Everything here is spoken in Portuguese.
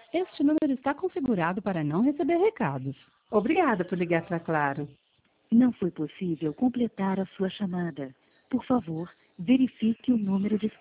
Este número está configurado para não receber recados. Obrigada por ligar para Claro. Não foi possível completar a sua chamada. Por favor, verifique o número de